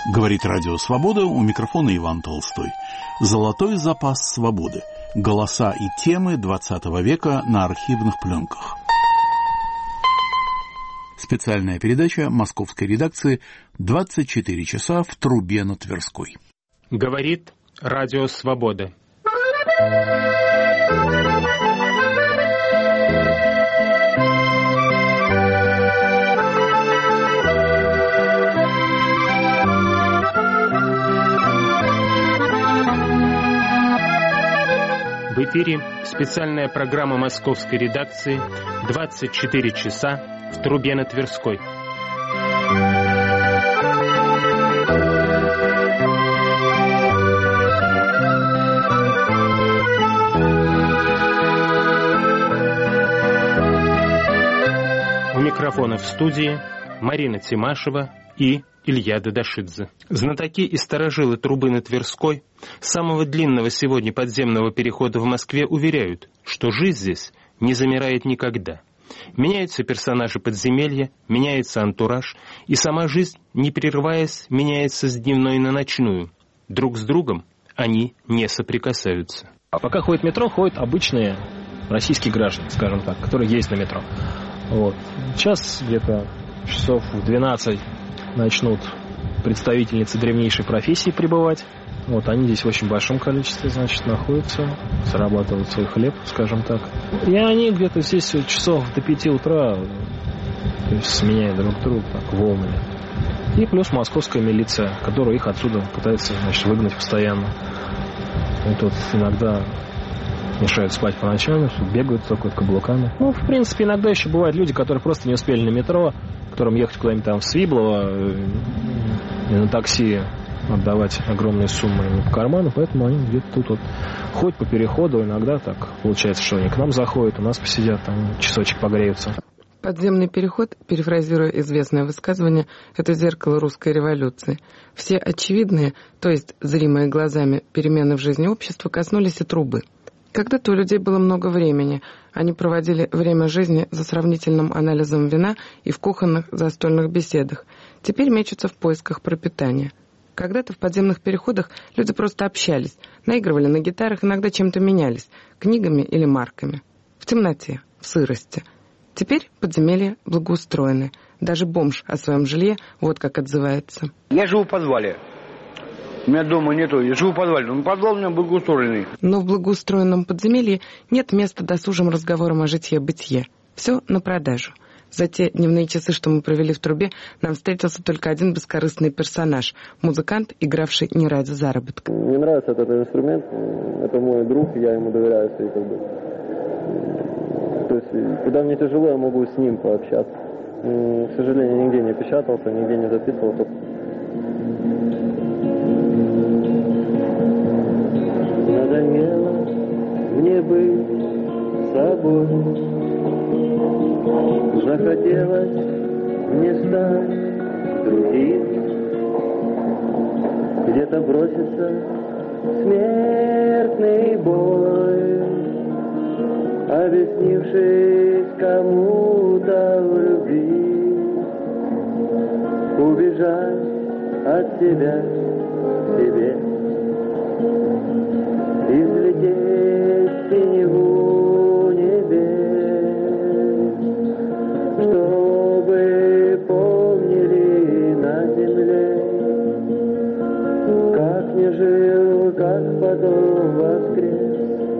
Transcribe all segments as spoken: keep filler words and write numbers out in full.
Говорит Радио Свобода, у микрофона Иван Толстой. Золотой запас свободы. Голоса и темы двадцатого века на архивных пленках. Специальная передача московской редакции «двадцать четыре часа в трубе на Тверской». Говорит Радио Свобода. В эфире специальная программа московской редакции «двадцать четыре часа в трубе на Тверской». У микрофона в студии Марина Тимашева и Илья Дадашидзе. Знатоки и старожилы трубы на Тверской, самого длинного сегодня подземного перехода в Москве, уверяют, что жизнь здесь не замирает никогда. Меняются персонажи подземелья, меняется антураж, и сама жизнь, не прерываясь, меняется с дневной на ночную. Друг с другом они не соприкасаются. А пока ходит метро, ходят обычные российские граждане, скажем так, которые есть на метро. Вот. Сейчас где-то часов в двенадцать начнут представительницы древнейшей профессии прибывать. Вот, они здесь в очень большом количестве, значит, находятся, зарабатывают свой хлеб, скажем так. И они где-то здесь часов до пяти утра, то есть сменяя друг друга так, волнами. И плюс московская милиция, которая их отсюда пытается, значит, выгнать постоянно. И тут иногда мешают спать по ночам, бегают только каблуками. Ну, в принципе, иногда еще бывают люди, которые просто не успели на метро, которым ехать куда-нибудь там в Свиблово и на такси отдавать огромные суммы не по карману, поэтому они где-то тут вот ходят по переходу, иногда так получается, что они к нам заходят, у нас посидят, там часочек погреются. Подземный переход, перефразируя известное высказывание, это зеркало русской революции. Все очевидные, то есть зримые глазами перемены в жизни общества, коснулись и трубы. Когда-то у людей было много времени. Они проводили время жизни за сравнительным анализом вина и в кухонных застольных беседах. Теперь мечутся в поисках пропитания. Когда-то в подземных переходах люди просто общались, наигрывали на гитарах, иногда чем-то менялись, книгами или марками. В темноте, в сырости. Теперь подземелья благоустроены. Даже бомж о своем жилье вот как отзывается. Я живу в подвале. У меня дома нету, я живу в подвале, но подвал у меня благоустроенный. Но в благоустроенном подземелье нет места досужим разговорам о житье-бытие. Все на продажу. За те дневные часы, что мы провели в трубе, нам встретился только один бескорыстный персонаж – музыкант, игравший не ради заработка. Мне нравится этот инструмент, это мой друг, я ему доверяю, и как бы. То есть, когда мне тяжело, я могу с ним пообщаться. К сожалению, нигде не печатался, нигде не записывался. Надоело мне быть собой, захотелось мне стать другим, где-то бросится смертный бой, объяснившись кому-то в любви, убежать от себя к себе, и взлететь в синеву небес, чтобы помнили на земле, как не жил, как потом воскрес,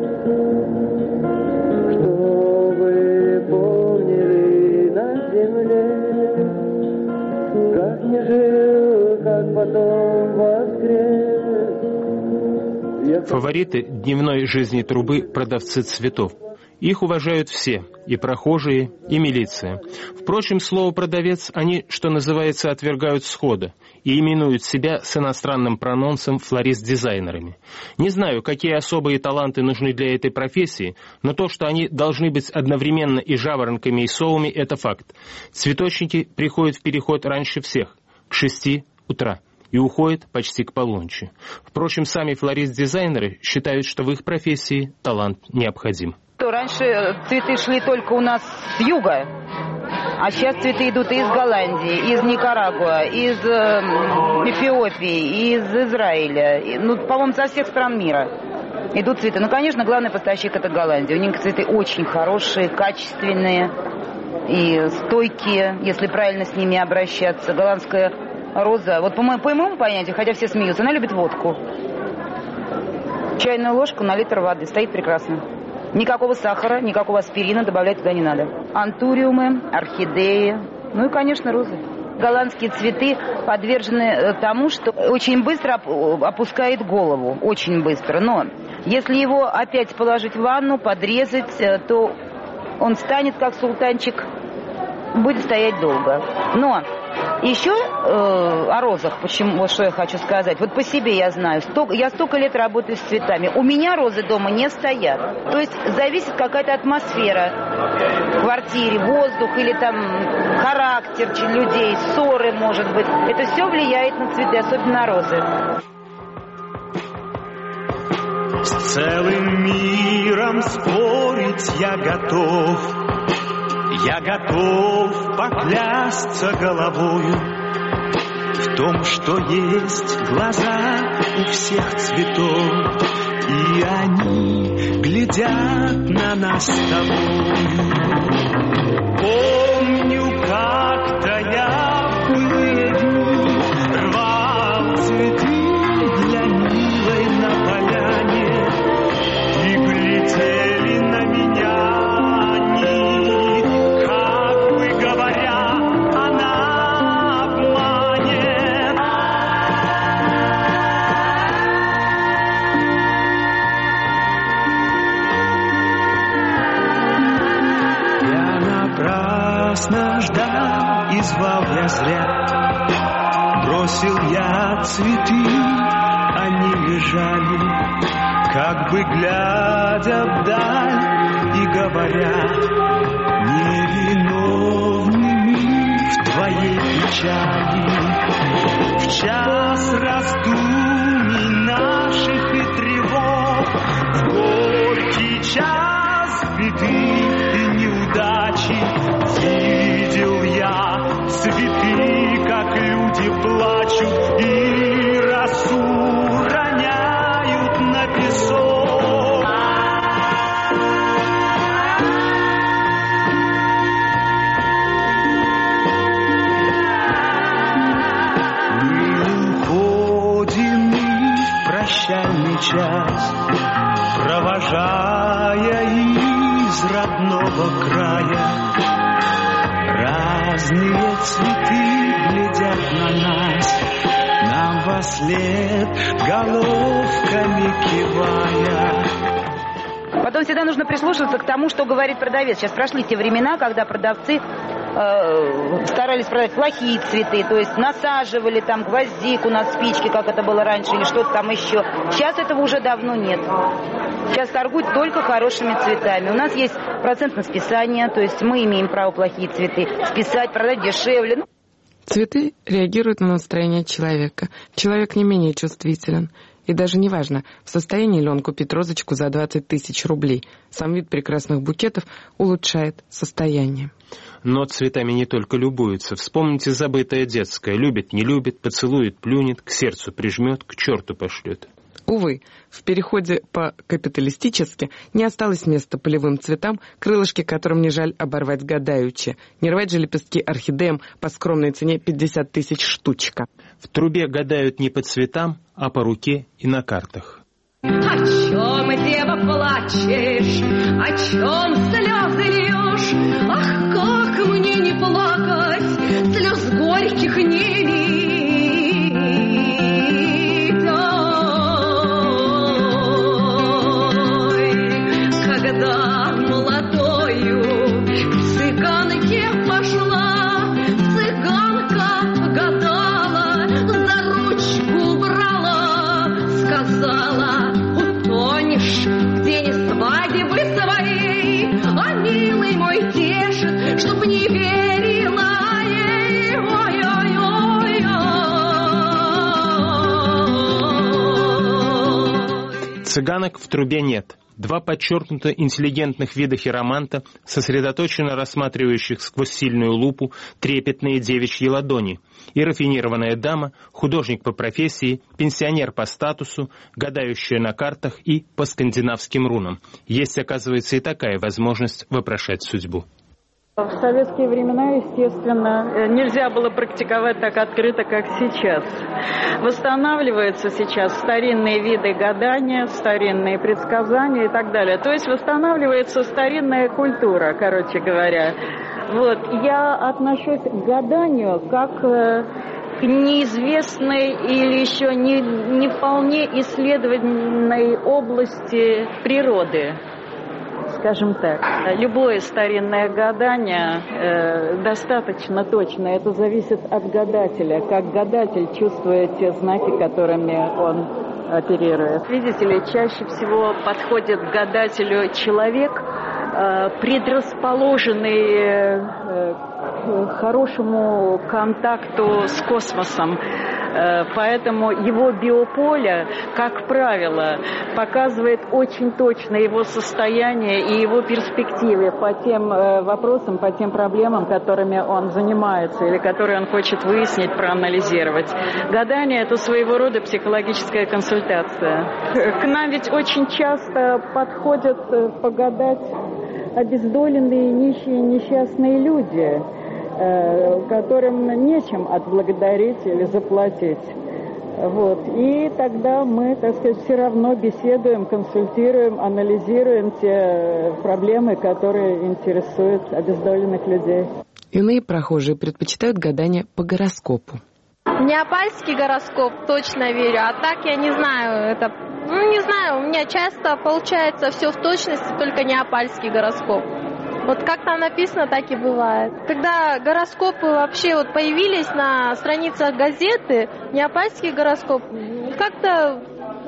чтобы помнили на земле, как не жил, как потом воскрес. Фавориты дневной жизни трубы – продавцы цветов. Их уважают все, и прохожие, и милиция. Впрочем, слово «продавец» они, что называется, отвергают сходу и именуют себя с иностранным прононсом флорист-дизайнерами. Не знаю, какие особые таланты нужны для этой профессии, но то, что они должны быть одновременно и жаворонками, и совами – это факт. Цветочники приходят в переход раньше всех, к шести утра. И уходит почти к полуночи. Впрочем, сами флорист-дизайнеры считают, что в их профессии талант необходим. То раньше цветы шли только у нас с юга, А сейчас цветы идут и из Голландии, из Никарагуа, из э, Эфиопии, из Израиля. И, ну, по-моему, со всех стран мира идут цветы. Ну, конечно, главный поставщик — это Голландия. У них цветы очень хорошие, качественные и стойкие, если правильно с ними обращаться. Голландская роза, вот по моему, по моему понятию, хотя все смеются, она любит водку. Чайную ложку на литр воды, стоит прекрасно. Никакого сахара, никакого аспирина добавлять туда не надо. Антуриумы, орхидеи, ну и, конечно, розы. Голландские цветы подвержены тому, что очень быстро опускает голову, очень быстро. Но если его опять положить в ванну, подрезать, то он станет как султанчик, будет стоять долго. Но еще э, о розах, почему, вот что я хочу сказать. Вот по себе я знаю, столько, я столько лет работаю с цветами. У меня розы дома не стоят. То есть зависит какая-то атмосфера в квартире, воздух или там характер людей, ссоры, может быть. Это все влияет на цветы, особенно на розы. С целым миром спорить я готов. Я готов поклясться головою в том, что есть глаза у всех цветов, и они глядят на нас с тобою. Помню, как-то я в былые дни рвал цветы для милой на поляне, и глядели на меня. Ждал и звал я зря. Бросил я цветы, они лежали, как бы глядя вдаль и говоря: невиновными в твоей печали. В час раздумий наших и тревог, в горький час беды и неудачи, видел я цветы, как люди плачут и росу роняют на песок. Мы уходим в прощальный час, провожая из родного края. Разные цветы глядят на нас, нам вослед головками кивая. Потом всегда нужно прислушиваться к тому, что говорит продавец. Сейчас прошли те времена, когда продавцы э, старались продать плохие цветы, то есть насаживали там гвоздику на спички, как это было раньше, или что-то там еще. Сейчас этого уже давно нет. Сейчас торгуют только хорошими цветами. У нас есть процент на списание, то есть мы имеем право плохие цветы списать, продать дешевле. Цветы реагируют на настроение человека. Человек не менее чувствителен. И даже не важно, в состоянии ли он купить розочку за двадцать тысяч рублей. Сам вид прекрасных букетов улучшает состояние. Но цветами не только любуются. Вспомните забытое детское. Любит, не любит, поцелует, плюнет, к сердцу прижмет, к черту пошлет. Увы, в переходе по-капиталистически не осталось места полевым цветам, крылышки которым не жаль оборвать гадаючи. Не рвать же лепестки орхидеям по скромной цене пятьдесят тысяч штучка. В трубе гадают не по цветам, а по руке и на картах. О чем, дева, плачешь? О чем слезы льешь? Ах, как мне не плакать, слез горьких не лить. Когда молодою к цыганке пошла, цыганка гадала, за ручку брала, сказала: утонешь в день свадьбы своей, а милый мой тешит, чтоб не верила ей. Ой-ой-ой. Цыганок в трубе нет. Два подчеркнуто интеллигентных вида хироманта, сосредоточенно рассматривающих сквозь сильную лупу трепетные девичьи ладони, и рафинированная дама, художник по профессии, пенсионер по статусу, гадающая на картах и по скандинавским рунам. Есть, оказывается, и такая возможность вопрошать судьбу. В советские времена, естественно, нельзя было практиковать так открыто, как сейчас. Восстанавливаются сейчас старинные виды гадания, старинные предсказания и так далее. То есть восстанавливается старинная культура, короче говоря. Вот. Я отношусь к гаданию как к неизвестной или еще не, не вполне исследованной области природы. Скажем так, любое старинное гадание э, достаточно точно. Это зависит от гадателя. Как гадатель чувствует те знаки, которыми он оперирует. Видите ли, чаще всего подходит к гадателю человек, э, предрасположенный э, к хорошему контакту с космосом. Поэтому его биополе, как правило, показывает очень точно его состояние и его перспективы по тем вопросам, по тем проблемам, которыми он занимается или которые он хочет выяснить, проанализировать. Гадание – это своего рода психологическая консультация. К нам ведь очень часто подходят погадать обездоленные, нищие, несчастные люди, которым нечем отблагодарить или заплатить. Вот. И тогда мы, так сказать, все равно беседуем, консультируем, анализируем те проблемы, которые интересуют обездоленных людей. Иные прохожие предпочитают гадание по гороскопу. В неапальский гороскоп точно верю, а так я не знаю, это, ну не знаю, у меня часто получается все в точности, только неапальский гороскоп. Вот как там написано, так и бывает. Когда гороскопы вообще вот появились на страницах газеты, неапальский гороскоп, как-то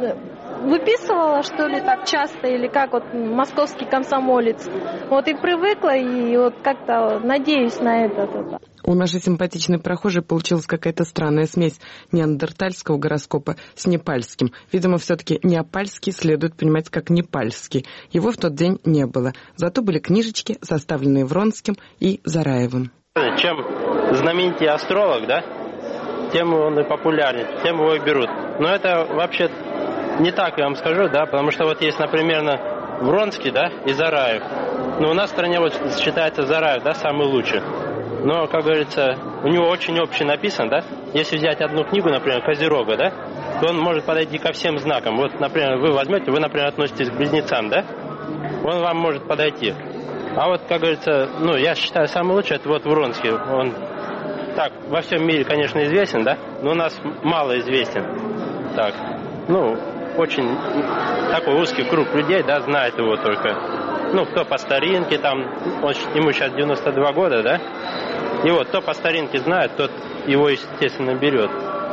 выписывала, что ли, так часто, или как вот московский комсомолец. Вот и привыкла, и вот как-то надеюсь на это. У нашей симпатичной прохожей получилась какая-то странная смесь неандертальского гороскопа с непальским. Видимо, все-таки неапальский следует понимать как непальский. Его в тот день не было. Зато были книжечки, составленные Вронским и Зараевым. Чем знаменитее астролог, да, тем он и популярнее, тем его и берут. Но это вообще не так, я вам скажу, да, потому что вот есть, например, Вронский, да, и Зараев. Но у нас в стране вот считается Зараев, да, самый лучший. Но, как говорится, у него очень общий написан, да? Если взять одну книгу, например, Козерога, да, то он может подойти ко всем знакам. Вот, например, вы возьмете, вы, например, относитесь к близнецам, да? Он вам может подойти. А вот, как говорится, ну, я считаю, самый лучший, это вот Вронский. Он так, во всем мире, конечно, известен, да? Но у нас мало известен. Так, ну, очень такой узкий круг людей, да, знает его только. Ну, кто по старинке, там, он, ему сейчас девяносто два года, да? И вот, кто по старинке знает, тот его, естественно, берет.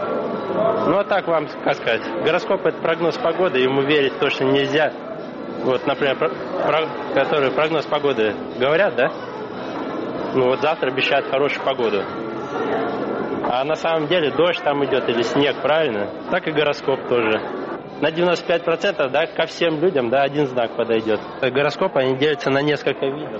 Ну, а так вам, как сказать, гороскоп – это прогноз погоды, ему верить точно нельзя. Вот, например, про, про, которые прогноз погоды говорят, да? Ну, вот завтра обещают хорошую погоду. А на самом деле дождь там идет или снег, правильно? Так и гороскоп тоже. На девяносто пять процентов, да, ко всем людям, да, один знак подойдет. Гороскопы, они делятся на несколько видов.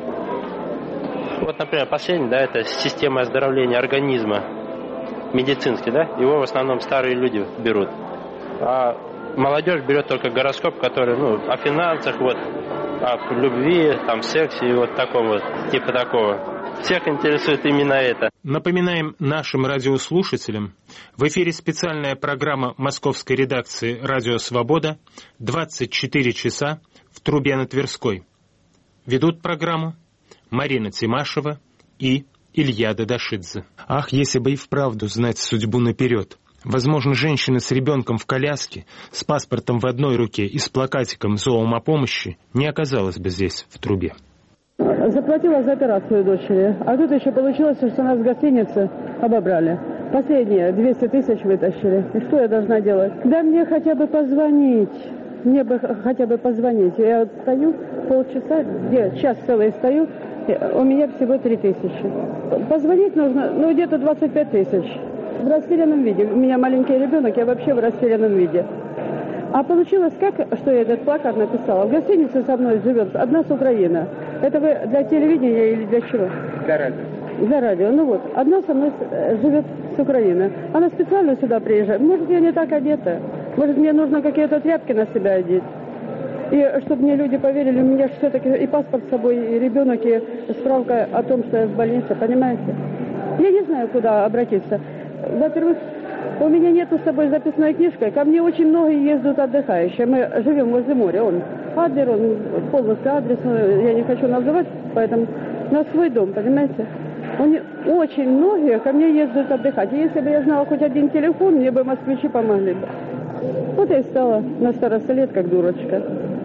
Вот, например, последний, да, это система оздоровления организма, медицинский, да, его в основном старые люди берут. А молодежь берет только гороскоп, который, ну, о финансах, вот, о любви, там, сексе и вот таком вот, типа такого. Всех интересует именно это. Напоминаем нашим радиослушателям, в эфире специальная программа московской редакции «Радио Свобода» двадцать четыре часа в трубе на Тверской. Ведут программу Марина Тимашева и Илья Дадашидзе. Ах, если бы и вправду знать судьбу наперед. Возможно, женщина с ребенком в коляске, с паспортом в одной руке и с плакатиком «Зоом о помощи» не оказалась бы здесь, в трубе. Заплатила за операцию дочери, а тут еще получилось, что нас в гостинице обобрали. Последние двести тысяч вытащили. И что я должна делать? Да мне хотя бы позвонить. Мне бы хотя бы позвонить. Я вот стою полчаса, я час целый стою, у меня всего три тысячи. Позвонить нужно, ну, где-то двадцать пять тысяч. В растерянном виде. У меня маленький ребенок, я вообще в растерянном виде. А получилось как, что я этот плакат написала? В гостинице со мной живет одна с Украины. Это вы для телевидения или для чего? Для радио. Для радио. Ну вот, одна со мной живет с Украины. Она специально сюда приезжает. Может, я не так одета. Может, мне нужно какие-то тряпки на себя одеть. И чтобы мне люди поверили, у меня все-таки и паспорт с собой, и ребенок, и справка о том, что я в больнице, понимаете? Я не знаю, куда обратиться. Во-первых, у меня нету с собой записной книжкой. Ко мне очень много ездят отдыхающие. Мы живем возле моря. Он Адлер, он полностью адрес, я не хочу называть, поэтому на свой дом, понимаете? Он, очень многие ко мне ездят отдыхать. И если бы я знала хоть один телефон, мне бы москвичи помогли бы. Вот я и стала на старости лет как дурочка.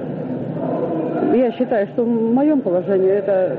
Я считаю, что в моем положении это...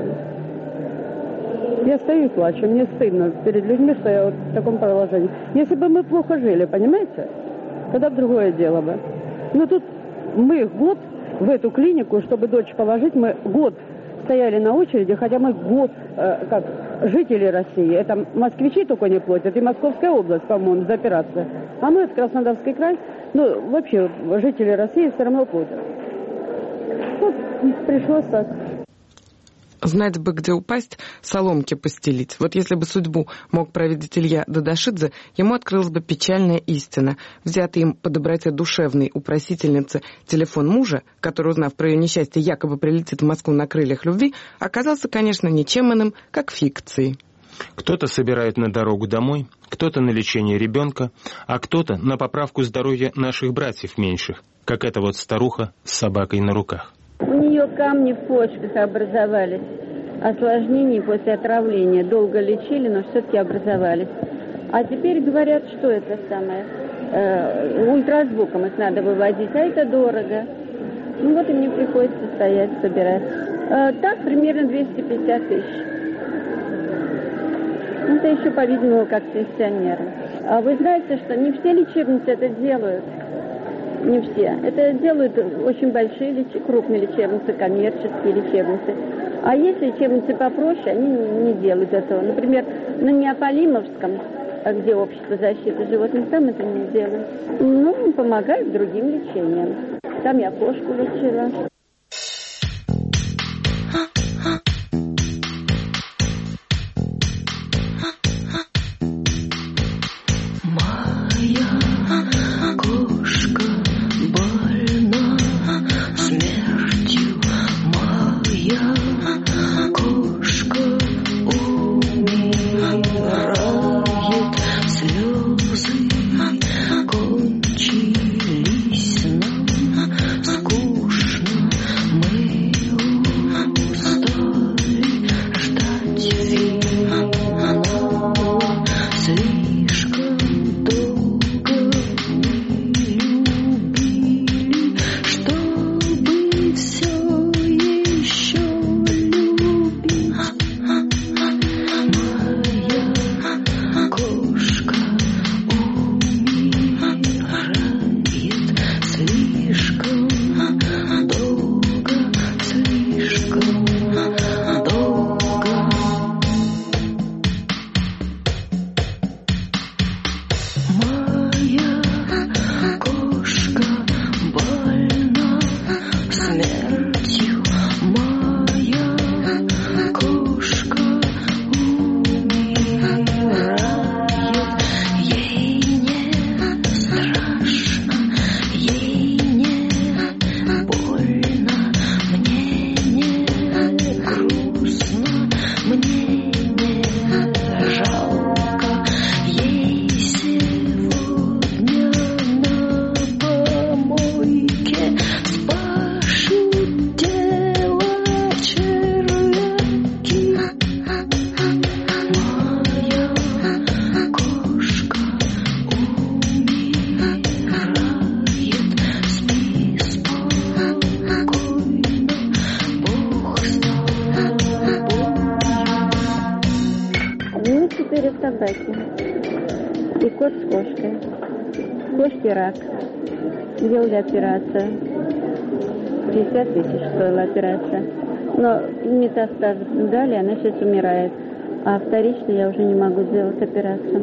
Я стою и плачу, мне стыдно перед людьми, что я вот в таком положении. Если бы мы плохо жили, понимаете, тогда другое дело бы. Но тут мы год в эту клинику, чтобы дочь положить, мы год стояли на очереди, хотя мы год, э, как жители России, это москвичи только не платят, и Московская область, по-моему, за операцию. А мы, это Краснодарский край, ну, вообще, жители России все равно платят. Вот, пришлось так. Знать бы, где упасть, соломки постелить. Вот если бы судьбу мог провидеть Илья Дадашидзе, ему открылась бы печальная истина. Взятый им по доброте душевной у просительницы телефон мужа, который, узнав про ее несчастье, якобы прилетит в Москву на крыльях любви, оказался, конечно, ничем иным, как фикцией. Кто-то собирает на дорогу домой, кто-то на лечение ребенка, а кто-то на поправку здоровья наших братьев меньших, как эта вот старуха с собакой на руках. У нее камни в почках образовались, осложнения после отравления. Долго лечили, но все-таки образовались. А теперь говорят, что это самое, э, ультразвуком их надо выводить, а это дорого. Ну вот и мне приходится стоять, собирать. Э, так, примерно двести пятьдесят тысяч. Это еще, по-видимому, как пенсионеры. А вы знаете, что не все лечебницы это делают. Не все. Это делают очень большие, леч... крупные лечебницы, коммерческие лечебницы. А есть лечебницы попроще, они не делают этого. Например, на Неаполимовском, где общество защиты животных, там это не делают. Ну, помогают другим лечениям. Там я кошку лечила. И кот с кошкой. Кошке рак. Делали операцию. пятьдесят тысяч стоила операция. Но метастаз дали, она сейчас умирает. а вторично я уже не могу сделать операцию.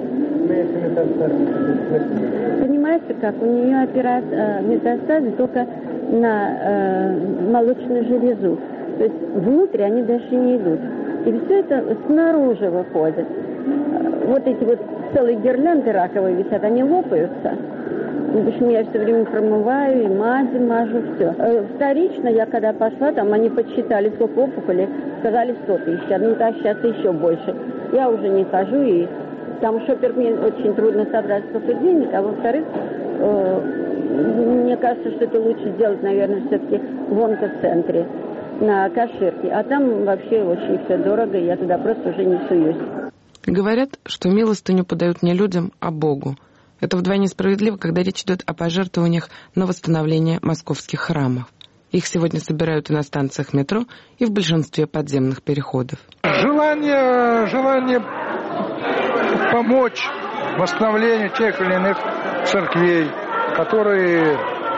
Понимаете, как у нее операция, метастазы только на э, молочную железу. То есть внутрь они даже не идут. И все это снаружи выходит. Вот эти вот целые гирлянды раковые висят, они лопаются. Потому что я все время промываю, и мази мажу, все. Вторично я когда пошла, там они подсчитали, сколько опухолей, сказали сто тысяч. Ну так сейчас еще больше. Я уже не хожу, и там, во-первых, мне очень трудно собрать столько денег, а во-вторых, э, мне кажется, что это лучше сделать, наверное, все-таки в онкоцентре, на Каширке. А там вообще очень все дорого, и я туда просто уже не суюсь. Говорят, что милостыню подают не людям, а Богу. Это вдвойне справедливо, когда речь идет о пожертвованиях на восстановление московских храмов. Их сегодня собирают и на станциях метро, и в большинстве подземных переходов. Желание, желание помочь восстановлению тех или иных церквей, которые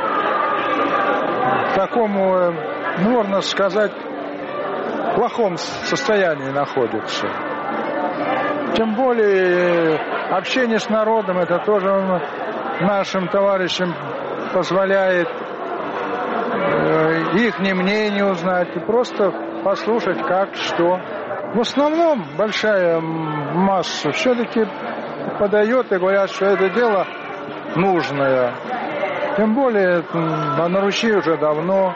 в таком, ну, можно сказать, плохом состоянии находятся. Тем более общение с народом, это тоже нашим товарищам позволяет их мнение узнать и просто послушать, как, что. В основном большая масса все-таки подает и говорят, что это дело нужное. Тем более на Руси уже давно.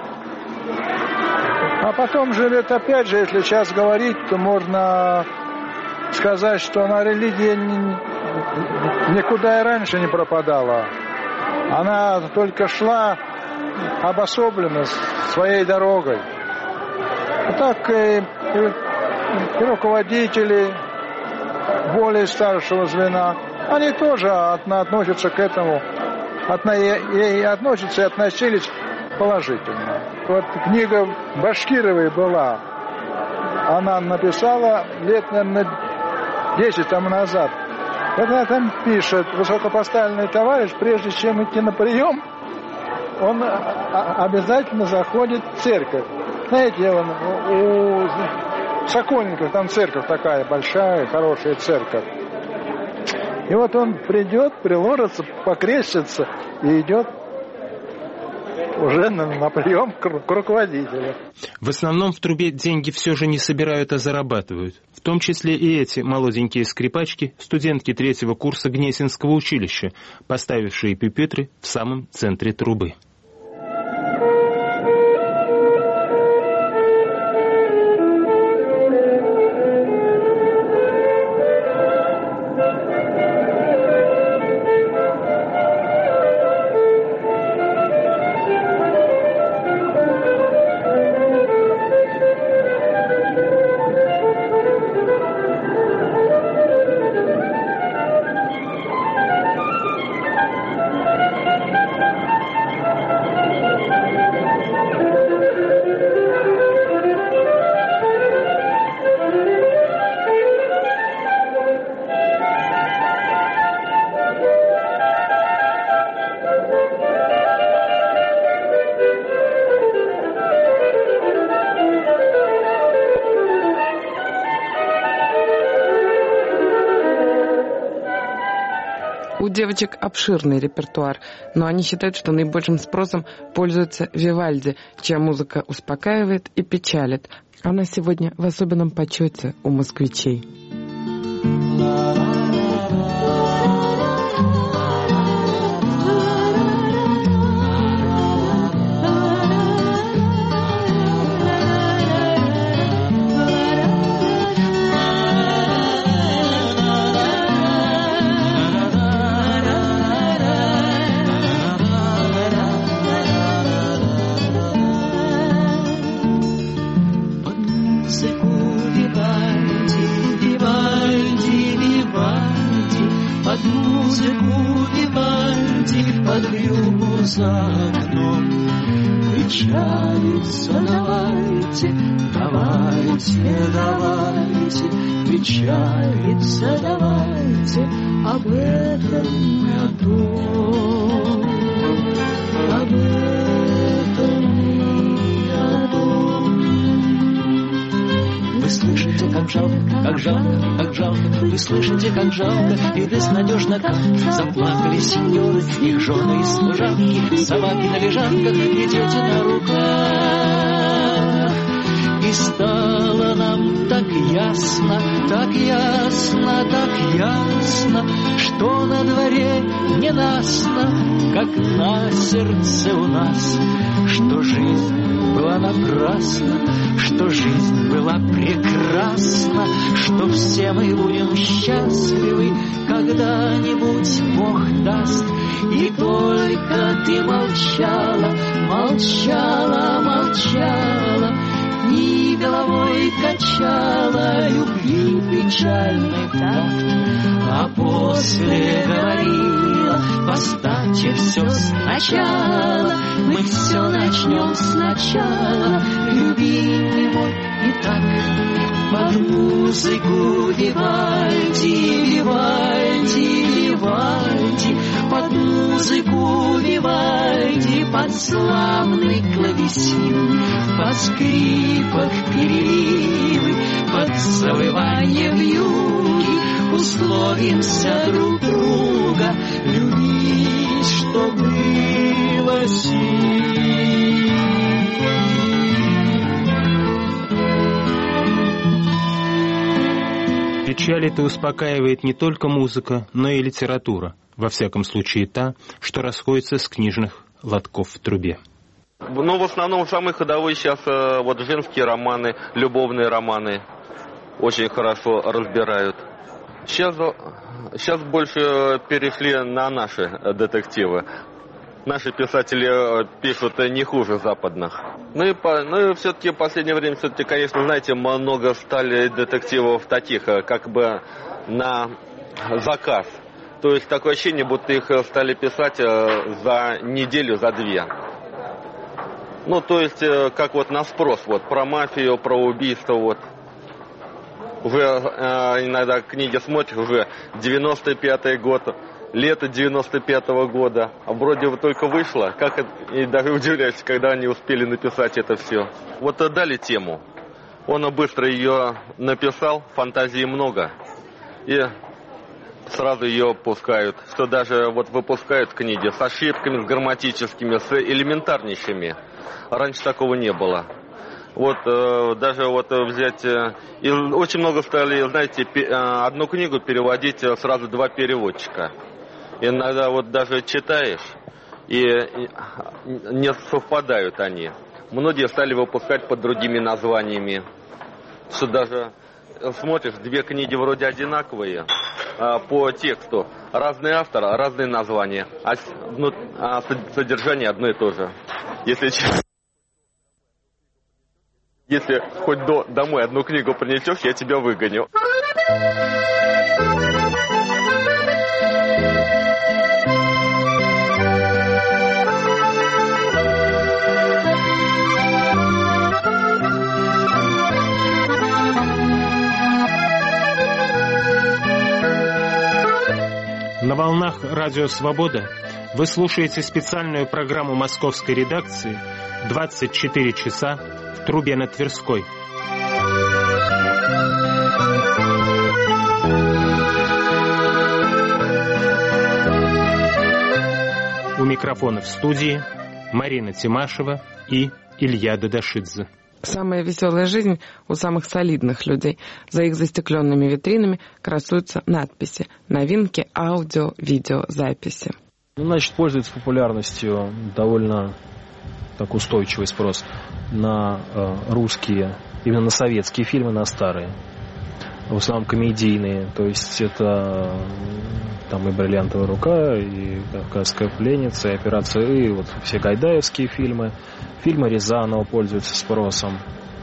А потом же, это опять же, если сейчас говорить, то можно сказать, что на религии никуда и раньше не пропадала. Она только шла обособленно своей дорогой. А так и, и, и руководители более старшего звена, они тоже относятся к этому, и относятся и относились положительно. Вот книга Башкировой была, она написала лет, наверное, десять тому назад. Вот она там пишет: высокопоставленный товарищ, прежде чем идти на прием, он обязательно заходит в церковь. Знаете, он, у Сокольников там церковь такая большая, хорошая церковь. И вот он придет, приложится, покрестится и идет уже на, на прием к, к руководителю. В основном в трубе деньги все же не собирают, а зарабатывают. В том числе и эти молоденькие скрипачки, студентки третьего курса Гнесинского училища, поставившие пюпитры в самом центре трубы. У девочек обширный репертуар, но они считают, что наибольшим спросом пользуется Вивальди, чья музыка успокаивает и печалит. Она сегодня в особенном почете у москвичей. Под музыку Вивальди, под вьюгу за окном. Печалиться давайте, давайте, давайте, печалиться давайте об этом году, об этом году. Вы слышите, как как жалко, как жалко, как жалко. Вы слышите, как жалко, и безнадежно как заплакали сеньоры, их жены и служанки, собаки на лежанках и дети на руках. И стало нам так ясно, так ясно, так ясно, что на дворе ненастно, как на сердце у нас, что жизнь была напрасна, что жизнь была прекрасна, что все мы будем счастливы, когда-нибудь Бог даст. И только ты молчала, молчала, молчала, и головой качала любви печальный такт, а после говорила: поставьте все сначала, мы все начнем сначала, любимый мой. И так под музыку Вивальди, Вивальди, Вивальди, под музыку Вивальди, под славный клавесин, под скрипок переливы, под завывание вьюги условимся друг друга любить, что было сил. Печаль-то успокаивает не только музыка, но и литература, во всяком случае та, что расходится с книжных лотков в трубе. Ну, в основном самые ходовые сейчас вот женские романы, любовные романы очень хорошо разбирают. Сейчас, сейчас больше перешли на наши детективы. Наши писатели пишут не хуже западных. Ну и, по, ну и все-таки в последнее время, все-таки, конечно, знаете, много стали детективов таких, как бы на заказ. То есть такое ощущение, будто их стали писать за неделю, за две. Ну, то есть, как вот на спрос, вот, про мафию, про убийство, вот. Уже э, иногда книги смотришь, уже девяносто пятый год, лето девяносто пятого года, а вроде бы только вышло, как это, и даже удивляешься, когда они успели написать это все. Вот дали тему, он быстро ее написал, фантазии много, и сразу ее пускают, что даже вот выпускают книги с ошибками, с грамматическими, с элементарнейшими. Раньше такого не было. Вот э, даже вот взять, э, и очень много стали, знаете, пи, э, одну книгу переводить э, сразу два переводчика. Иногда вот даже читаешь, и, и не совпадают они. Многие стали выпускать под другими названиями. Что даже смотришь, две книги вроде одинаковые, э, по тексту. Разные авторы, разные названия, а, ну, а содержание одно и то же. Если честно. Если хоть до, домой одну книгу принесешь, я тебя выгоню. На волнах Радио Свобода вы слушаете специальную программу московской редакции «двадцать четыре часа в трубе на Тверской». У микрофона в студии Марина Тимашева и Илья Дадашидзе. Самая веселая жизнь у самых солидных людей. За их застекленными витринами красуются надписи: новинки, аудио, видео, записи. Ну, значит, пользуется популярностью довольно так устойчивый спрос на э, русские, именно на советские фильмы, на старые. В основном комедийные. То есть это там и «Бриллиантовая рука», и «Кавказская пленница», и «Операция И», и вот все гайдаевские фильмы. Фильмы Рязанова пользуются спросом.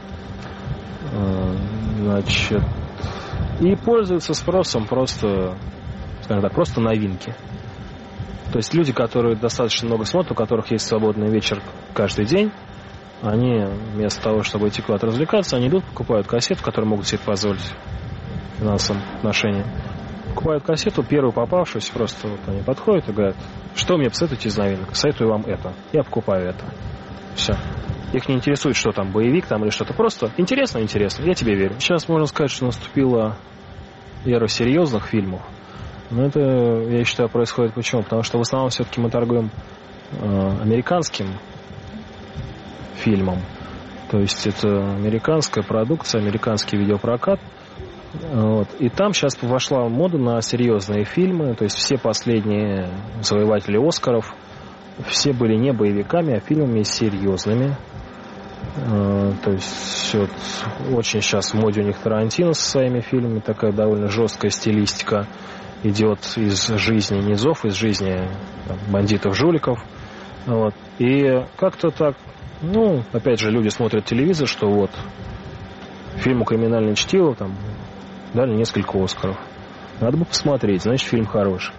Значит, и пользуются спросом просто, скажем так, просто новинки. То есть люди, которые достаточно много смотрят, у которых есть свободный вечер каждый день, они вместо того, чтобы идти куда-то развлекаться, они идут, покупают кассету, которую могут себе позволить в финансовом отношении. Покупают кассету, первую попавшуюся, просто вот они подходят и говорят: что мне посоветуете из новинок? Советую вам это. Я покупаю это. Все. Их не интересует, что там, боевик там или что-то. Просто интересно, интересно, я тебе верю. Сейчас можно сказать, что наступила эра серьезных фильмов. Но это, я считаю, происходит почему? Потому что в основном все-таки мы торгуем э, американским фильмом. То есть это американская продукция, американский видеопрокат. Вот. И там сейчас вошла мода на серьезные фильмы. То есть все последние завоеватели Оскаров, все были не боевиками, а фильмами серьезными. То есть вот, очень сейчас в моде у них Тарантино со своими фильмами. Такая довольно жесткая стилистика идет из жизни низов, из жизни там, бандитов-жуликов. Вот. И как-то так, ну, опять же, люди смотрят телевизор, что вот фильму «Криминальное чтиво» там дали несколько Оскаров. Надо бы посмотреть, значит, фильм хороший.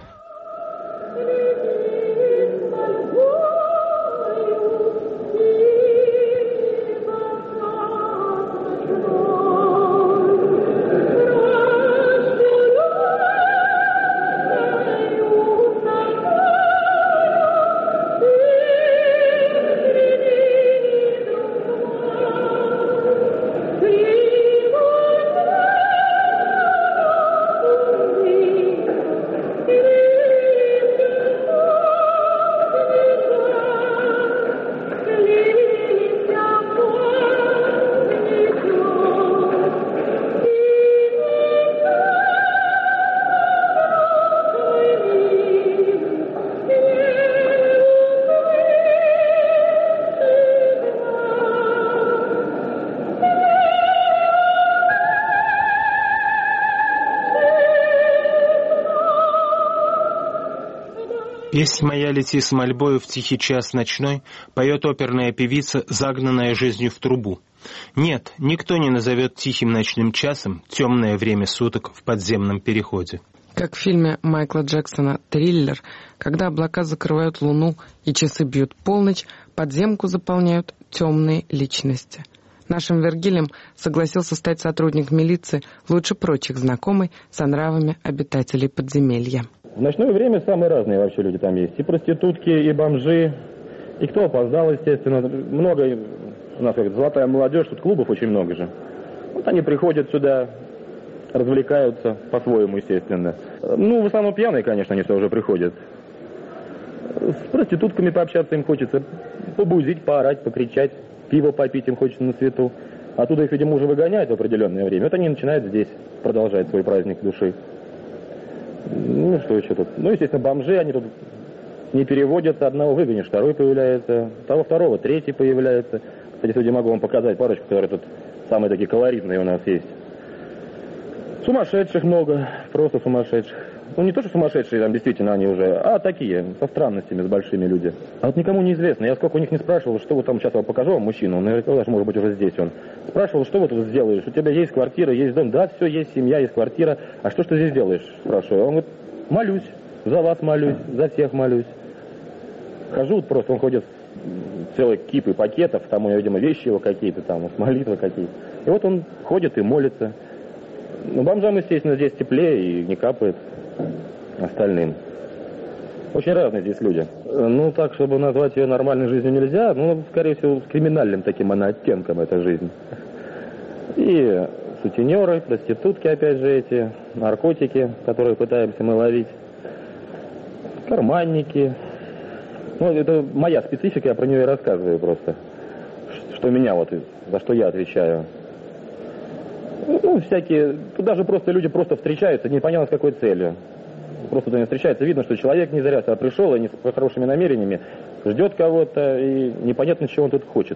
«Песнь моя лети с мольбою в тихий час ночной», поет оперная певица, загнанная жизнью в трубу. Нет, никто не назовет тихим ночным часом темное время суток в подземном переходе. Как в фильме Майкла Джексона «Триллер», когда облака закрывают луну и часы бьют полночь, подземку заполняют темные личности. Нашим Вергилием согласился стать сотрудник милиции, лучше прочих знакомый со нравами обитателей подземелья. В ночное время самые разные вообще люди там есть. И проститутки, и бомжи, и кто опоздал, естественно. Много, у нас как золотая молодежь, тут клубов очень много же. Вот они приходят сюда, развлекаются по-своему, естественно. Ну, в основном пьяные, конечно, они сюда уже приходят. С проститутками пообщаться им хочется, побузить, поорать, покричать, пиво попить им хочется на свету. Оттуда их, видимо, уже выгоняют в определенное время. Вот они начинают здесь продолжать свой праздник души. Ну, что еще тут? Ну, естественно, бомжи, они тут не переводятся. Одного выгонишь, второй появляется. Того второго, третий появляется. Кстати, сегодня могу вам показать парочку, которые тут самые такие колоритные у нас есть. Сумасшедших много, просто сумасшедших. Ну, не то, что сумасшедшие, там, действительно, они уже, а такие, со странностями, с большими люди. А вот никому не известно. Я сколько у них не спрашивал, что вот там, сейчас я покажу вам мужчину, он наверняка даже, может быть, уже здесь он. Спрашивал, что вот тут сделаешь? У тебя есть квартира, есть дом? Да, все, есть семья, есть квартира. А что ж ты здесь делаешь? Спрашиваю. Он говорит, молюсь, за вас молюсь, за всех молюсь. Хожу, вот просто он ходит целые кипы пакетов, там у него, видимо, вещи его какие-то, там, молитвы какие-то. И вот он ходит и молится. Ну, бомжам, естественно, здесь теплее и не капает остальным. Очень разные здесь люди. Ну, так, чтобы назвать ее нормальной жизнью нельзя, ну, скорее всего, с криминальным таким она оттенком эта жизнь. И сутенеры, проститутки, опять же, эти, наркотики, которые пытаемся мы ловить, карманники. Ну, это моя специфика, я про нее и рассказываю просто. Что меня вот, за что я отвечаю. Ну, всякие, тут даже просто люди просто встречаются, непонятно с какой целью. Просто туда не встречается, видно, что человек не зря сюда пришел, и не с хорошими намерениями, ждет кого-то, и непонятно, чего он тут хочет.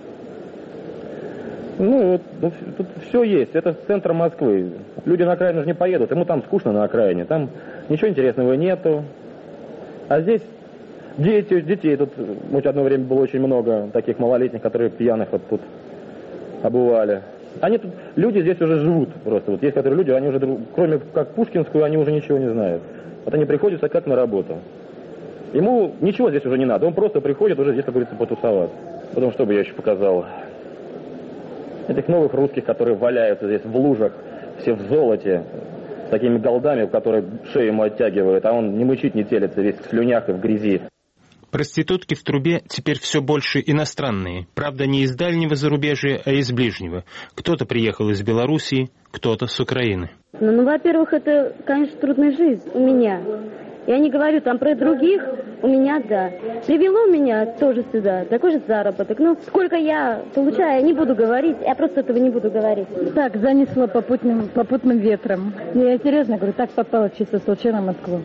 Ну, вот, ну, тут все есть, это центр Москвы. Люди на окраину же не поедут, ему там скучно на окраине, там ничего интересного нету. А здесь дети, детей тут, вот одно время было очень много таких малолетних, которые пьяных вот тут обували. Они тут, люди здесь уже живут просто. Вот есть которые люди, они уже, кроме как Пушкинскую, они уже ничего не знают. Вот они приходят как на работу. Ему ничего здесь уже не надо. Он просто приходит уже здесь, как говорится, потусоваться. Потом, что бы я еще показал? Этих новых русских, которые валяются здесь в лужах, все в золоте, с такими голдами, которые шею ему оттягивают, а он не мычит, не телится, весь в слюнях и в грязи. Проститутки в трубе теперь все больше иностранные, правда, не из дальнего зарубежья, а из ближнего. Кто-то приехал из Белоруссии, кто-то с Украины. Ну, ну, во-первых, это, конечно, трудная жизнь у меня. Я не говорю там про других, у меня да. Привело меня тоже сюда, такой же заработок. Ну, сколько я получаю, я не буду говорить, я просто этого не буду говорить. Так, занесло попутным, попутным ветром. Я серьезно говорю, так попала чисто случайно в Москву.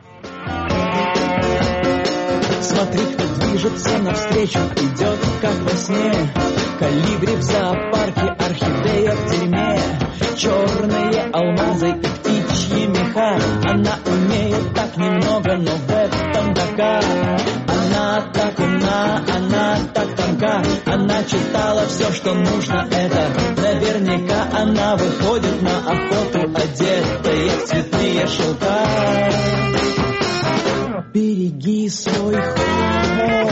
Смотри, кто движется навстречу, идет как во сне. Колибри в зоопарке, орхидея в тюрьме. Черные алмазы и птичьи меха. Она умеет так немного, но в этом така. Она так умна, она так тонка. Она читала все, что нужно, это наверняка. Она выходит на охоту, одетая в цветные шелка. Береги свой ход.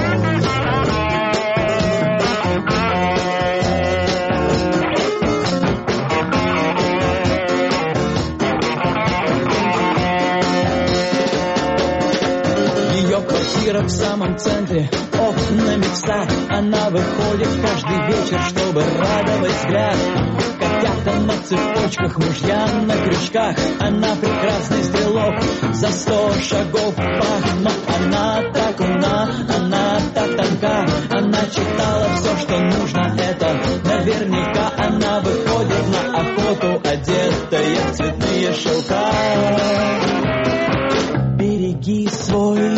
Ее квартира в самом центре, окнами в сад. Она выходит каждый вечер, чтобы радовать взгляд. Котята на цепочках, мужья на крючках. Она прекрасный стрелок, за сто шагов пах. Но она так умна, она так тонка. Она читала все, что нужно, это наверняка. Она выходит на охоту, одетая в цветные шелка. Береги свой.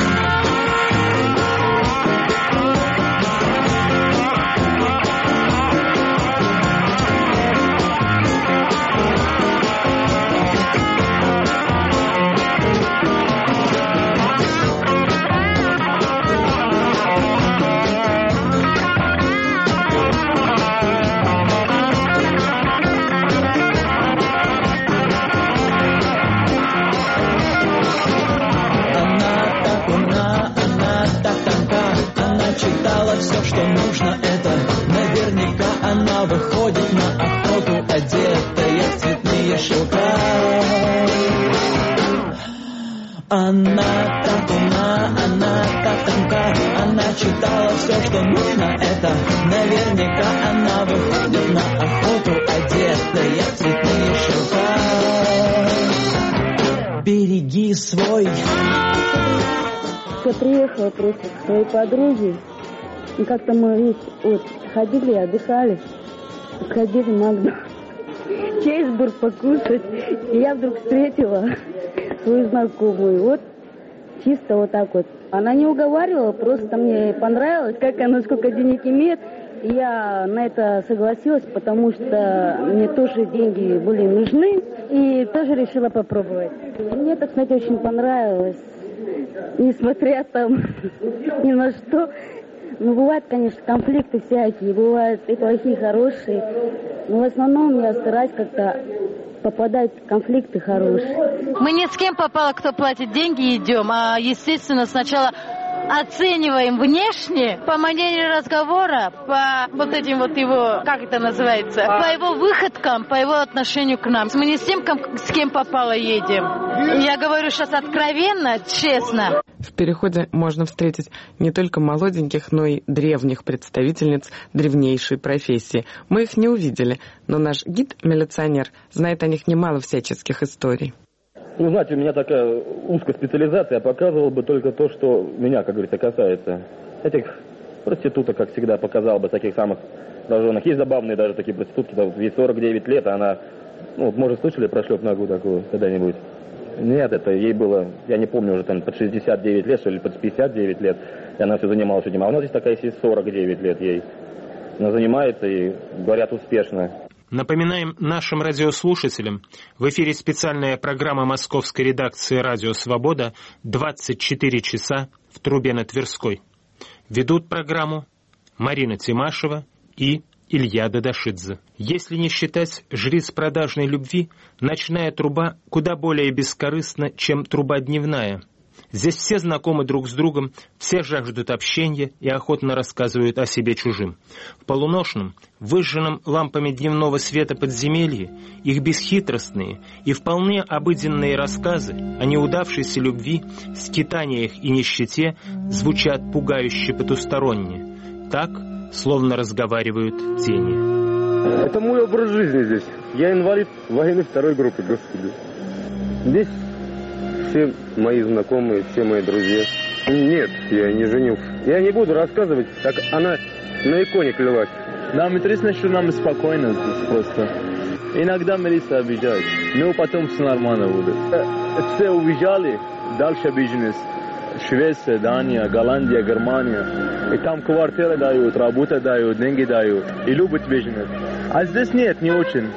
Все, что нужно, это наверняка. Она выходит на охоту, одетая в цветные шелка. Она так умна, она так тонка. Она читала все, что нужно, это наверняка. Она выходит на охоту, одетая в цветные шелка. Береги свой. Я приехала просто к своей подруге. И как-то мы ведь вот ходили, отдыхали, сходили в Макдональдс, Чейзбург покушать. И я вдруг встретила свою знакомую. Вот чисто вот так вот. Она не уговаривала, просто мне понравилось, как она, сколько денег имеет. И я на это согласилась, потому что мне тоже деньги были нужны. И тоже решила попробовать. Мне это, кстати, очень понравилось. Несмотря там ни на что. Ну, бывают, конечно, конфликты всякие, бывают и плохие, и хорошие. Но в основном я стараюсь как-то попадать в конфликты хорошие. Мы ни с кем попало, кто платит деньги, идем. А, естественно, сначала оцениваем внешне, по манере разговора, по вот этим вот его, как это называется, по его выходкам, по его отношению к нам. Мы не с тем, с кем попало, едем. Я говорю сейчас откровенно, честно. В переходе можно встретить не только молоденьких, но и древних представительниц древнейшей профессии. Мы их не увидели, но наш гид-милиционер знает о них немало всяческих историй. Ну, знаете, у меня такая узкая специализация, я показывал бы только то, что меня, как говорится, касается. Этих проституток, как всегда, показал бы, таких самых роженых. Есть забавные даже такие проститутки, да, ей сорок девять лет, а она, ну, может, слышали про шлеп-ногу такую когда-нибудь? Нет, это ей было, я не помню, уже там под шестьдесят девять лет, что ли, под пятьдесят девять лет, и она все занималась этим. А у нас здесь такая есть сорок девять лет ей. Она занимается и, говорят, успешно. Напоминаем нашим радиослушателям, в эфире специальная программа московской редакции «Радио Свобода» двадцать четыре часа в трубе на Тверской. Ведут программу Марина Тимашева и Илья Дадашидзе. Если не считать жриц продажной любви, ночная труба куда более бескорыстна, чем труба дневная. Здесь все знакомы друг с другом, все жаждут общения и охотно рассказывают о себе чужим. В полуношном, выжженном лампами дневного света подземелье их бесхитростные и вполне обыденные рассказы о неудавшейся любви, скитаниях и нищете звучат пугающе потусторонне. Так, словно разговаривают тени. Это мой образ жизни здесь. Я инвалид войны второй группы, господи. Здесь все мои знакомые, все мои друзья. Нет, я не женился. Я не буду рассказывать, как она на иконе клялась. Нам интересно, что нам спокойно здесь просто. Иногда милиция обижает, но потом все нормально будет. Все уезжали, дальше бизнес. Швеция, Дания, Голландия, Германия. И там квартиры дают, работу дают, деньги дают. И любят бизнес. А здесь нет, не очень.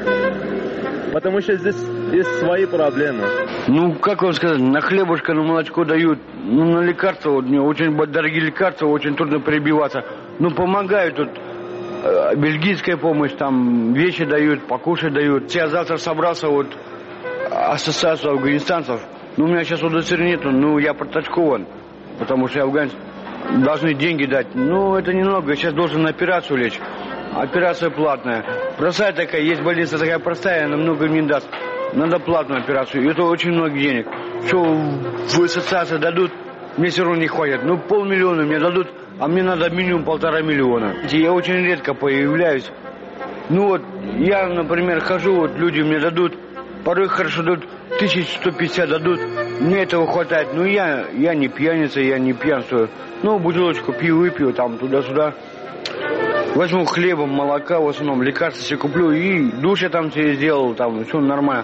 Потому что здесь есть свои проблемы. Ну, как вам сказать, на хлебушка, на молочко дают, ну, на лекарства, вот, мне очень дорогие лекарства, очень трудно перебиваться. Ну, помогают тут, э, бельгийская помощь, там, вещи дают, покушать дают. Я завтра собрался, вот, ассоциацию афганистанцев. Ну, у меня сейчас удостоверения нету, ну, я протачкован, потому что афганцы должны деньги дать. Ну, это немного, я сейчас должен на операцию лечь. Операция платная. Простая такая, есть больница такая простая, она много не даст. Надо платную операцию, и это очень много денег. Что в ассоциации дадут, мне все равно не хватит. Ну, полмиллиона мне дадут, а мне надо минимум полтора миллиона. Я очень редко появляюсь. Ну, вот, я, например, хожу, вот, люди мне дадут, порой хорошо дадут, тысяча сто пятьдесят дадут, мне этого хватает. Ну, я, я не пьяница, я не пьянствую. Ну, бутылочку пью, выпью, там, туда-сюда. Возьму хлеба, молока, в основном, лекарства себе куплю, и душ я там себе сделал, там, все нормально.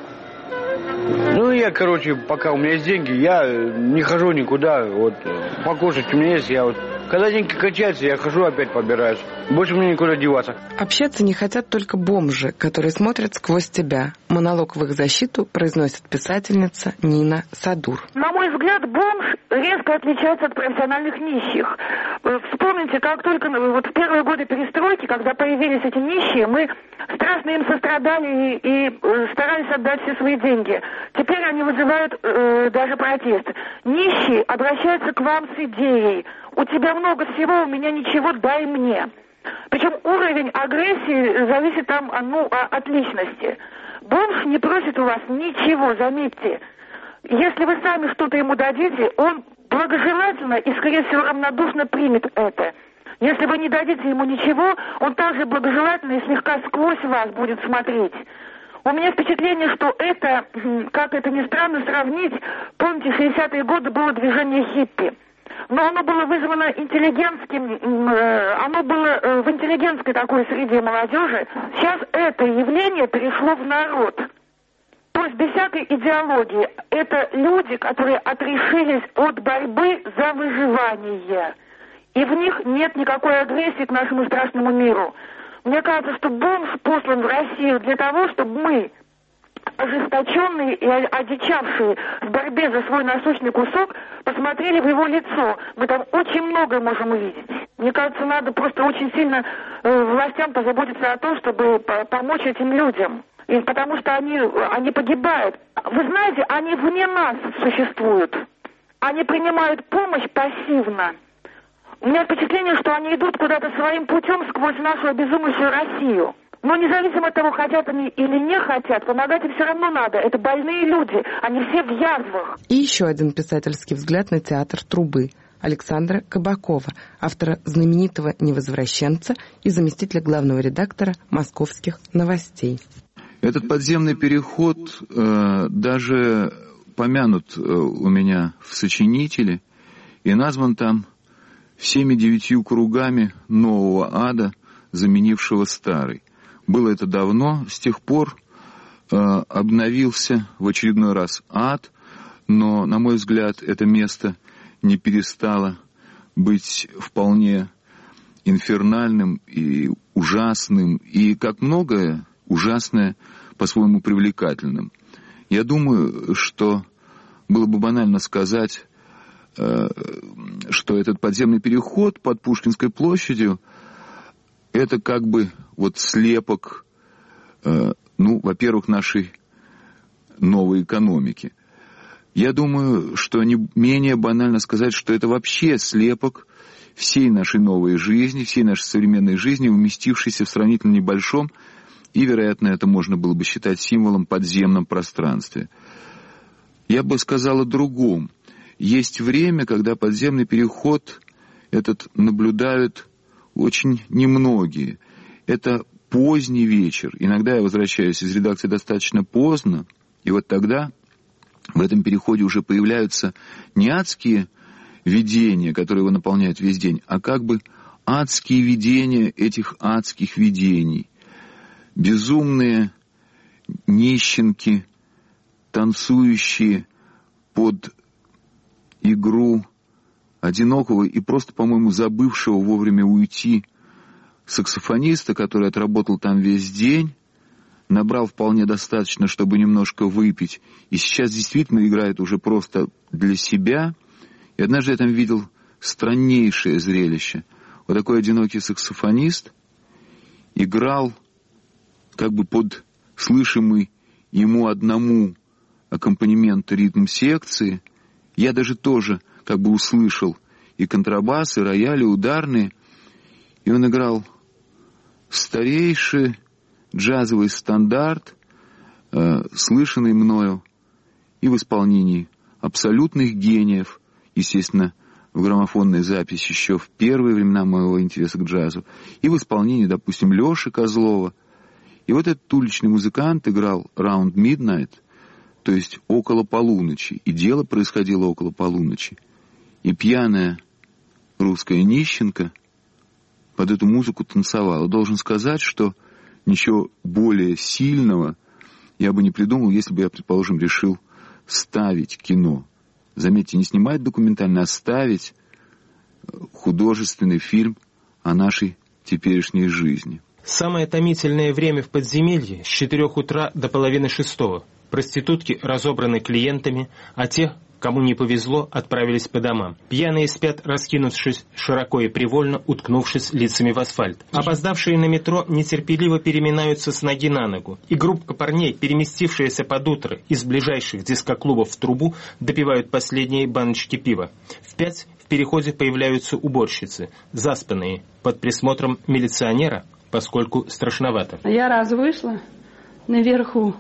Ну, я, короче, пока у меня есть деньги, я не хожу никуда, вот, покушать у меня есть, я вот, когда деньги кончаются, я хожу, опять побираюсь. Больше мне никуда деваться. Общаться не хотят только бомжи, которые смотрят сквозь тебя. Монолог в их защиту произносит писательница Нина Садур. На мой взгляд, бомж резко отличается от профессиональных нищих. Вспомните, как только вот в первые годы перестройки, когда появились эти нищие, мы страшно им сострадали и, и старались отдать все свои деньги. Теперь они вызывают э, даже протест. Нищие обращаются к вам с идеей: у тебя много всего, у меня ничего, дай мне. Причем уровень агрессии зависит там, ну, от личности. Бомж не просит у вас ничего, заметьте. Если вы сами что-то ему дадите, он благожелательно и, скорее всего, равнодушно примет это. Если вы не дадите ему ничего, он также благожелательно и слегка сквозь вас будет смотреть. У меня впечатление, что это, как это ни странно сравнить, помните, в шестидесятые годы было движение хиппи. Но оно было вызвано интеллигентским, оно было в интеллигентской такой среде молодежи. Сейчас это явление перешло в народ. То есть без всякой идеологии. Это люди, которые отрешились от борьбы за выживание. И в них нет никакой агрессии к нашему страшному миру. Мне кажется, что бомж послан в Россию для того, чтобы мы, ожесточенные и одичавшие в борьбе за свой насущный кусок, посмотрели в его лицо. Мы там очень многое можем увидеть. Мне кажется, надо просто очень сильно э, властям позаботиться о том, чтобы по- помочь этим людям. И потому что они, они погибают. Вы знаете, они вне нас существуют. Они принимают помощь пассивно. У меня впечатление, что они идут куда-то своим путем сквозь нашу обезумевшую Россию. Но независимо от того, хотят они или не хотят, помогать им все равно надо. Это больные люди, они все в язвах. И еще один писательский взгляд на театр трубы. Александра Кабакова, автора знаменитого «Невозвращенца» и заместителя главного редактора «Московских новостей». Этот подземный переход э, даже помянут э, у меня в сочинителе и назван там всеми девятью кругами нового ада, заменившего старый. Было это давно, с тех пор э, обновился в очередной раз ад, но, на мой взгляд, это место не перестало быть вполне инфернальным и ужасным, и, как многое, ужасное по-своему привлекательным. Я думаю, что было бы банально сказать, э, что этот подземный переход под Пушкинской площадью — это как бы вот слепок, э, ну, во-первых, нашей новой экономики. Я думаю, что не менее банально сказать, что это вообще слепок всей нашей новой жизни, всей нашей современной жизни, уместившейся в сравнительно небольшом, и, вероятно, это можно было бы считать символом подземном пространстве. Я бы сказал о другом. Есть время, когда подземный переход этот наблюдают очень немногие. Это поздний вечер. Иногда я возвращаюсь из редакции достаточно поздно, и вот тогда в этом переходе уже появляются не адские видения, которые его наполняют весь день, а как бы адские видения этих адских видений. Безумные нищенки, танцующие под игру одинокого и просто, по-моему, забывшего вовремя уйти саксофониста, который отработал там весь день, набрал вполне достаточно, чтобы немножко выпить, и сейчас действительно играет уже просто для себя. И однажды я там видел страннейшее зрелище. Вот такой одинокий саксофонист играл как бы под слышимый ему одному аккомпанемент ритм секции. Я даже тоже как бы услышал и контрабас, и рояль, и ударные. И он играл старейший джазовый стандарт, э, слышанный мною и в исполнении абсолютных гениев, естественно, в граммофонной записи еще в первые времена моего интереса к джазу, и в исполнении, допустим, Леши Козлова. И вот этот уличный музыкант играл «Round Midnight», то есть около полуночи, и дело происходило около полуночи. И пьяная русская нищенка под эту музыку танцевала. Должен сказать, что ничего более сильного я бы не придумал, если бы я, предположим, решил ставить кино. Заметьте, не снимать документально, а ставить художественный фильм о нашей теперешней жизни. Самое томительное время в подземелье с четырех утра до половины шестого. Проститутки разобраны клиентами, а те, кому не повезло, отправились по домам. Пьяные спят, раскинувшись широко и привольно, уткнувшись лицами в асфальт. Опоздавшие на метро нетерпеливо переминаются с ноги на ногу. И группа парней, переместившаяся под утро из ближайших дискоклубов в трубу, допивают последние баночки пива. В пять в переходе появляются уборщицы, заспанные, под присмотром милиционера, поскольку страшновато. Я раз вышла наверху,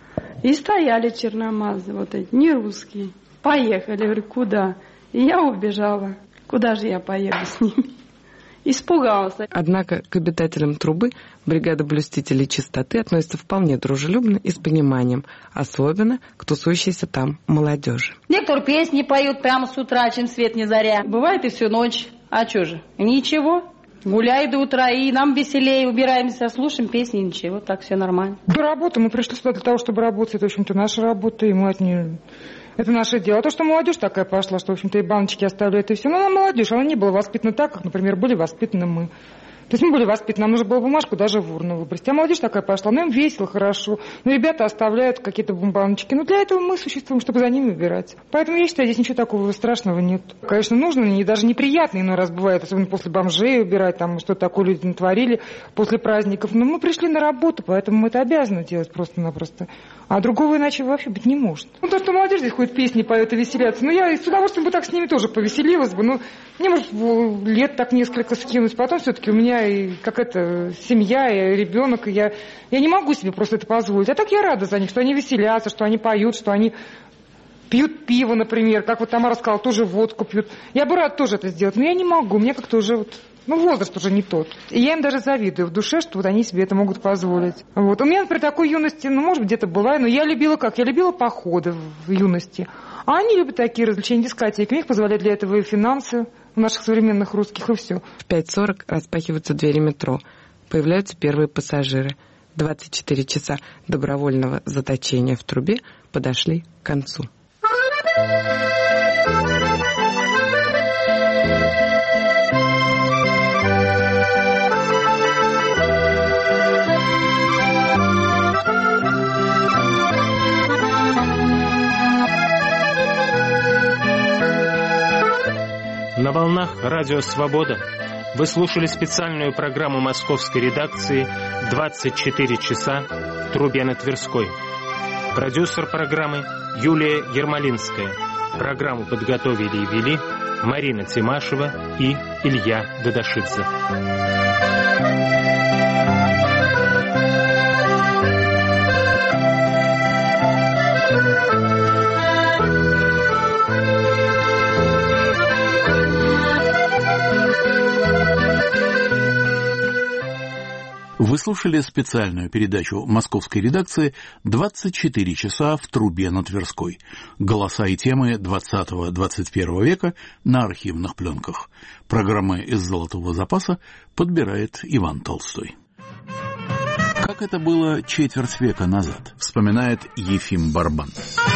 и стояли черномазы, вот эти, не русские. Поехали, говорю, куда? И я убежала. Куда же я поеду с ними? Испугался. Однако к обитателям трубы бригада блюстителей чистоты относится вполне дружелюбно и с пониманием, особенно к тусующейся там молодежи. Некоторые песни поют прямо с утра, чем свет не заря. Бывает и всю ночь. А что же? Ничего. Гуляй до утра, и нам веселее, убираемся, слушаем песни, ничего, так все нормально. До работы мы пришли сюда для того, чтобы работать. Это, в общем-то, наша работа, и мы от нее... Это наше дело. А то, что молодежь такая пошла, что, в общем-то, и баночки оставляют, и все. Но она молодежь, она не была воспитана так, как, например, были воспитаны мы. То есть мы были воспитаны, нам нужно было бумажку даже в урну выбросить. А молодежь такая пошла, ну им весело, хорошо. Ну ребята оставляют какие-то баночки. Ну для этого мы существуем, чтобы за ними убирать. Поэтому я считаю, здесь ничего такого страшного нет. Конечно, нужно, и даже неприятно иной раз бывает, особенно после бомжей убирать, там что-то такое люди натворили после праздников. Но мы пришли на работу, поэтому мы это обязаны делать просто-напросто. А другого иначе вообще быть не может. Ну то, что молодежь здесь ходит, песни поет и веселятся. Ну я с удовольствием бы так с ними тоже повеселилась бы. Ну мне, может, лет так несколько скинуть. Потом все-таки у меня и какая-то семья, и ребенок, и я, я не могу себе просто это позволить. А так я рада за них, что они веселятся, что они поют, что они пьют пиво, например, как вот Тамара сказала, тоже водку пьют. Я бы рада тоже это сделать, но я не могу, мне как-то уже вот, ну, возраст уже не тот. И я им даже завидую в душе, что вот они себе это могут позволить. Вот. У меня, например, такой юности, ну, может быть, где-то была, но я любила как? Я любила походы в юности. А они любят такие развлечения, дискотеки. У них позволяют для этого и финансы у наших современных русских, и все. В пять сорок распахиваются двери метро. Появляются первые пассажиры. двадцать четыре часа добровольного заточения в трубе подошли к концу. На волнах Радио Свобода вы слушали специальную программу московской редакции «двадцать четыре часа в трубе на Тверской». Продюсер программы Юлия Ермолинская. Программу подготовили и вели Марина Тимашева и Илья Дадашидзе. Вы слушали специальную передачу московской редакции «двадцать четыре часа в трубе на Тверской». Голоса и темы двадцатого-двадцать первого века на архивных пленках. Программы из золотого запаса подбирает Иван Толстой. Как это было четверть века назад, вспоминает Ефим Барбан.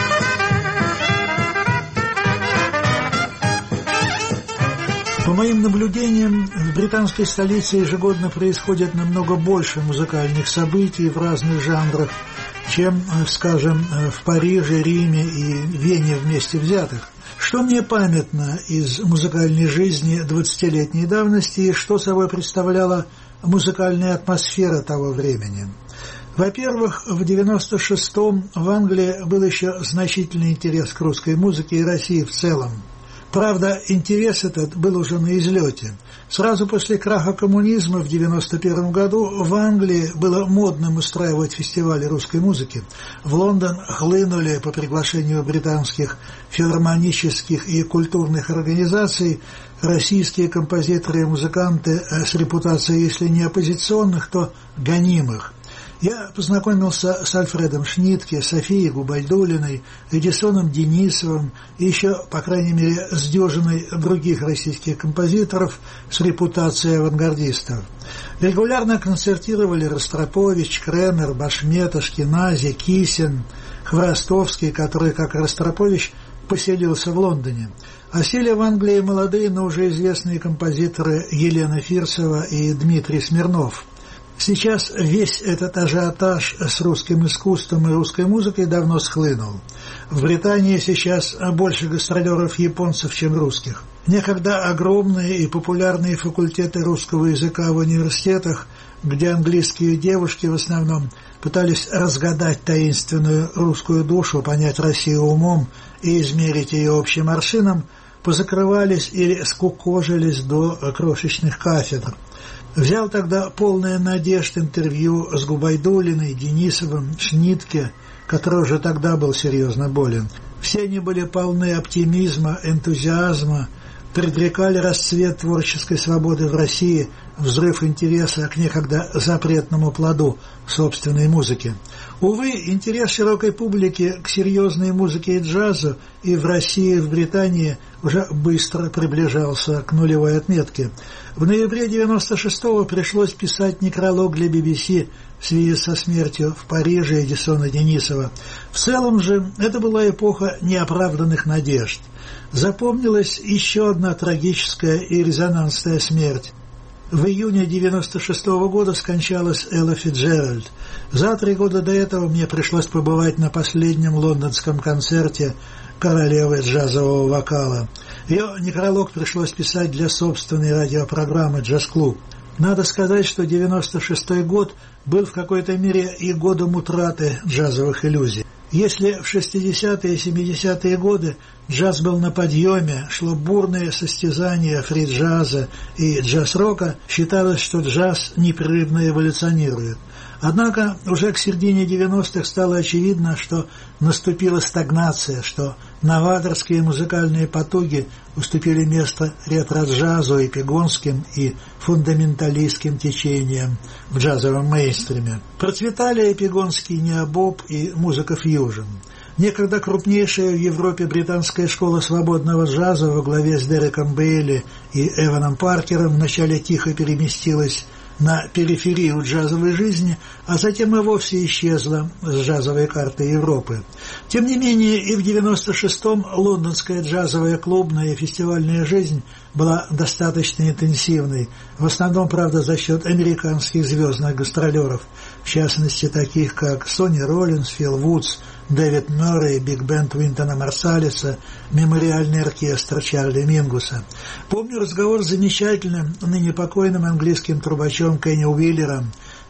По моим наблюдениям, в британской столице ежегодно происходит намного больше музыкальных событий в разных жанрах, чем, скажем, в Париже, Риме и Вене вместе взятых. Что мне памятно из музыкальной жизни двадцатилетней давности и что собой представляла музыкальная атмосфера того времени? Во-первых, в девяносто шестом в Англии был еще значительный интерес к русской музыке и России в целом. Правда, интерес этот был уже на излете. Сразу после краха коммунизма в девяносто первом году в Англии было модным устраивать фестивали русской музыки. В Лондон хлынули по приглашению британских филармонических и культурных организаций российские композиторы и музыканты с репутацией, если не оппозиционных, то гонимых. Я познакомился с Альфредом Шнитке, Софией Губайдуллиной, Эдисоном Денисовым и еще, по крайней мере, с дюжиной других российских композиторов с репутацией авангардистов. Регулярно концертировали Ростропович, Кремер, Башмет, Ашкенази, Кисин, Хворостовский, который, как Ростропович, поселился в Лондоне. А сели в Англии молодые, но уже известные композиторы Елена Фирсова и Дмитрий Смирнов. Сейчас весь этот ажиотаж с русским искусством и русской музыкой давно схлынул. В Британии сейчас больше гастролеров японцев, чем русских. Некогда огромные и популярные факультеты русского языка в университетах, где английские девушки в основном пытались разгадать таинственную русскую душу, понять Россию умом и измерить ее общим аршином, позакрывались или скукожились до крошечных кафедр. Взял тогда полное надежд интервью с Губайдуллиной, Денисовым, Шнитке, который уже тогда был серьезно болен. Все они были полны оптимизма, энтузиазма, предрекали расцвет творческой свободы в России, взрыв интереса к некогда запретному плоду собственной музыки. Увы, интерес широкой публики к серьезной музыке и джазу и в России, и в Британии уже быстро приближался к нулевой отметке. В ноябре девяносто шестого пришлось писать некролог для би би си в связи со смертью в Париже Эдисона Денисова. В целом же это была эпоха неоправданных надежд. Запомнилась еще одна трагическая и резонансная смерть. В июне девяносто шестого года скончалась Элла Фицджеральд. За три года до этого мне пришлось побывать на последнем лондонском концерте королевы джазового вокала. Ее некролог пришлось писать для собственной радиопрограммы «Джаз-клуб». Надо сказать, что девяносто шестой год был в какой-то мере и годом утраты джазовых иллюзий. Если в шестидесятые и семидесятые годы джаз был на подъеме, шло бурное состязание фри-джаза и джаз-рока, считалось, что джаз непрерывно эволюционирует. Однако уже к середине девяностых стало очевидно, что наступила стагнация, что новаторские музыкальные потуги уступили место ретро-джазу, эпигонским и фундаменталистским течениям в джазовом мейнстриме. Процветали эпигонский необоб и музыка фьюжн. Некогда крупнейшая в Европе британская школа свободного джаза во главе с Дереком Бейли и Эваном Паркером вначале тихо переместилась на периферию джазовой жизни, а затем и вовсе исчезла с джазовой карты Европы. Тем не менее, и в девяносто шестом лондонская джазовая клубная и фестивальная жизнь была достаточно интенсивной, в основном, правда, за счет американских звездных гастролеров, в частности, таких как Сонни Роллинс, Фил Вудс, Дэвид Мюррей, биг-бенд Уинтона Марсалиса, мемориальный оркестр Чарли Мингуса. Помню разговор с замечательным, ныне покойным английским трубачом Кенни Уиллером,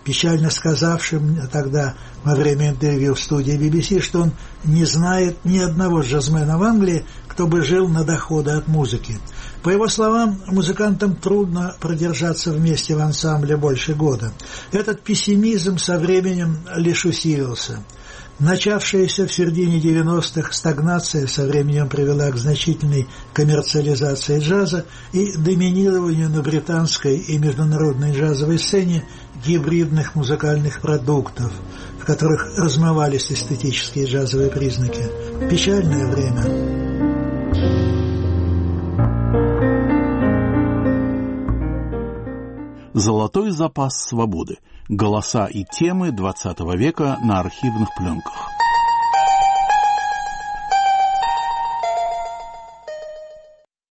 печально сказавшим тогда во время интервью в студии би би си, что он не знает ни одного джазмена в Англии, кто бы жил на доходы от музыки. По его словам, музыкантам трудно продержаться вместе в ансамбле больше года. Этот пессимизм со временем лишь усилился. Начавшаяся в середине девяностых стагнация со временем привела к значительной коммерциализации джаза и доминированию на британской и международной джазовой сцене гибридных музыкальных продуктов, в которых размывались эстетические джазовые признаки. Печальное время. Золотой запас свободы. Голоса и темы двадцатого века на архивных пленках.